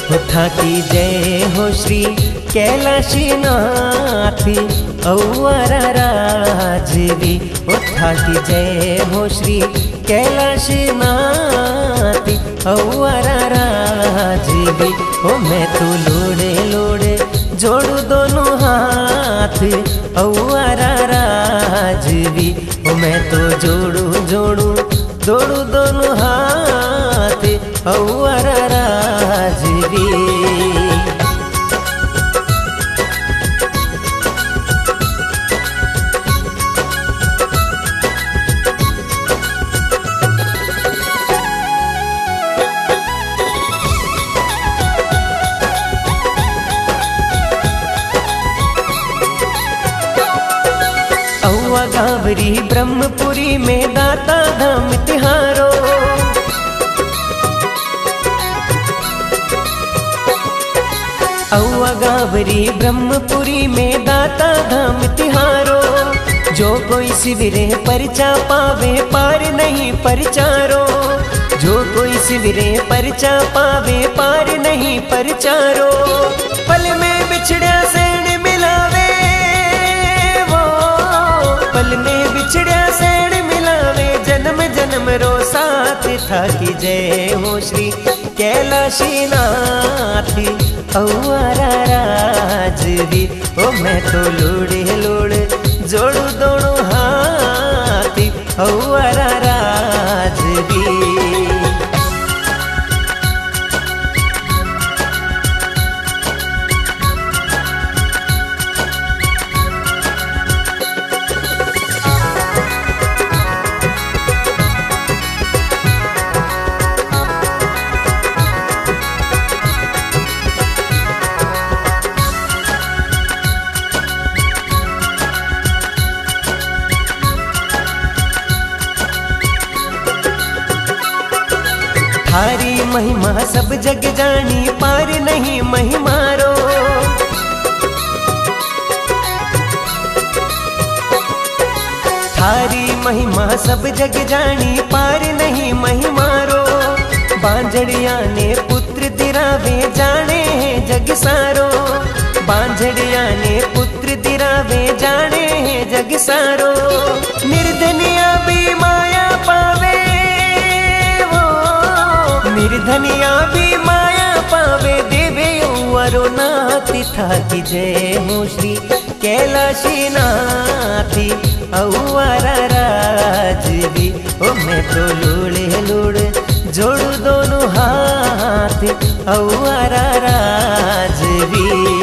उठा की जय हो श्री कैलाशीनाथ औवारा राजवी। उठा की जय हो श्री कैलाशीनाथ औवारा राजवी। ओ मैं तो लोड़े लोड़े जोड़ू दोनों हाथ औवारा राजवी। ओ मैं तो जोड़ू जोड़ू जोड़ू दोनों हाथ औवारा राजवी। गावरी ब्रह्मपुरी में दाता धाम तिहारो। औवा गावरी ब्रह्मपुरी में दाता धाम तिहारो। जो कोई शिविरे परचा पावे पार नहीं परचारो। जो कोई शिविरे परचा पावे पार नहीं परचारो। पल में बिछड़ा सैन मिलावे पल में बिछड़ा सैन मिलावे जन्म जन्म रो साथ था कि जय हो श्री कैलाशीनाथ औवारा राजवी। ओ मैं तो लोड़े लोड़े जोड़ू दोनों हाथ औवारा राजवी। थारी महिमा सब जग जानी पार नहीं महिमारो। थारी महिमा सब जग जानी पार नहीं महिमारो। बांझड़िया ने पुत्र दिरावे जाने हैं जग सारो। बांझड़िया ने पुत्र दिरावे जाने हैं जग सारो। निर्धनिया भी माया पावे निर्धनिया भी माया पावे देवे औवारो नाथ था कि जय हो श्री कैलाशीनाथ औवारा राजवी। ओ मैं तो लोड़े लोड़े जोड़ू दोनों हाथ औवारा राजवी।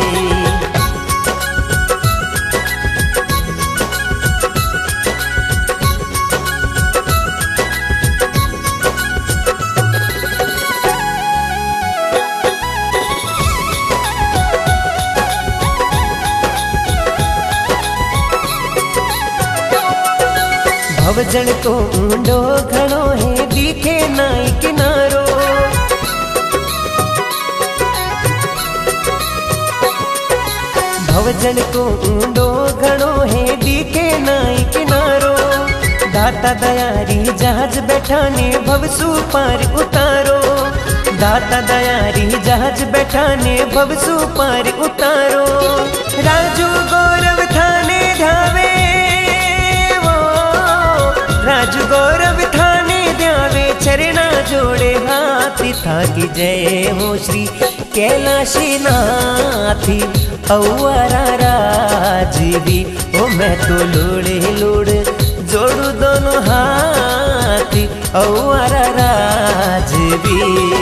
भवजन को ऊंडो घणो है दिखे नाई किनारो। भवजन को ऊंडो घणो है दिखे नाई किनारो। दाता दयारी जहाज बैठाने भवसु पार उतारो। दाता दयारी जहाज बैठाने भवसु पार उतारो। राजू गौरव थाने धावे राजू गौरव थाने ध्यावे चरणा जोड़े हाथ था कि जय हो श्री कैलाशीनाथ औवारा राजवी। ओ मैं तो लोड़े लोड़े जोड़ू दोनों हाथ औवारा राजवी।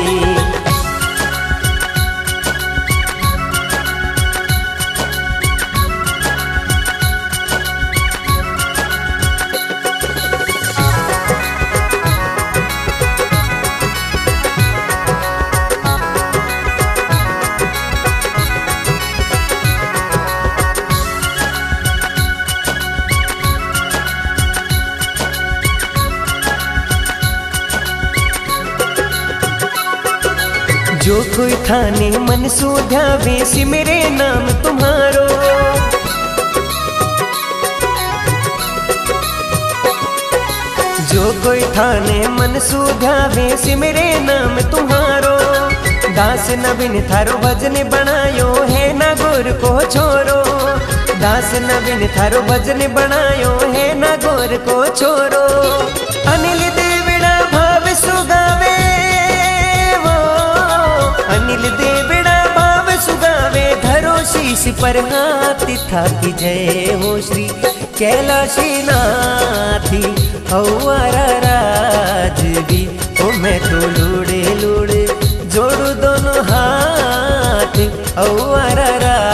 जो कोई थाने मन सुध्यावे सिमरे नाम तुम्हारो। जो कोई थाने मन सुध्यावे सिमरे नाम तुम्हारो। दास नवीन थारो भजन बनायो है नागौर को छोरो। दास नवीन थारो भजन बनायो है नागौर को छोरो। अनिल देवड़ा भाव सुगावे वो, अनिल देवड़ा भाव सुगावे धरो शीश पर हाथ थाकी जय हो श्री कैलाशी नाथी हवारा राजवी। ओ मैं तो लूड़े लूड़े जोड़ू दोनों हाथ हवारा